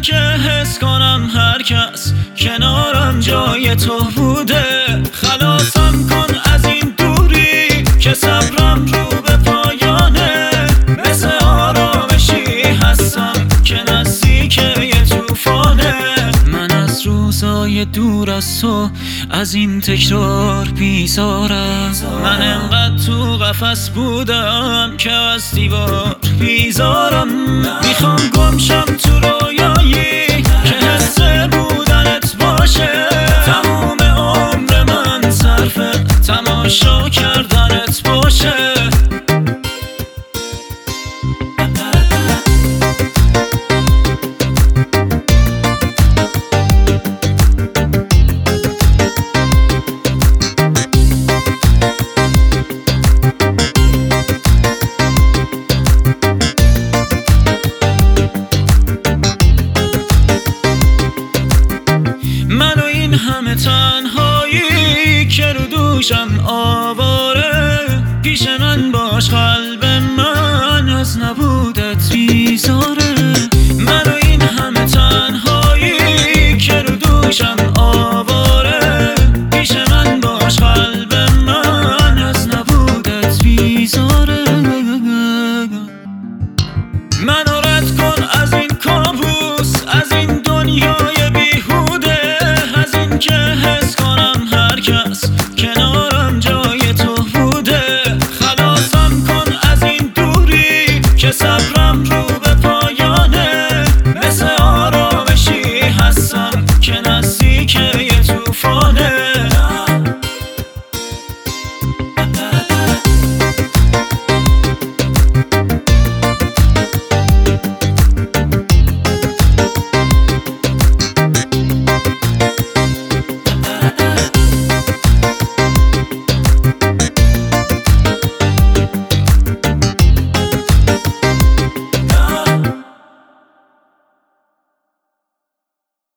که حس کنم هر کس کنارم جای تو بوده. خلاصم کن از این دوری که صبرم رو به پایانه. مثل آرامشی هستم که نزدیک یه توفانه. من از روزای دور از تو، از این تکرار بیزارم. من انقدر تو قفس بودم که از دیوار بیزارم. میخوام گمشم تو رویایی که حس بودنت باشه. تموم عمر من صرف تماشا کردنت باشه. منو این همه تنهایی که رو دوشم آواره. پیش من باش قلب من از نبودت بیزاره. منو این همه تنهایی که رو دوشم آواره. پیش من باش قلب من از نبودت بیزاره. منو رد کن از این کابوس، از این دنیای بیهوده. از این که حس کنم هر کس کنارم جای تو بوده. خلاصم کن از این دوری که صبرم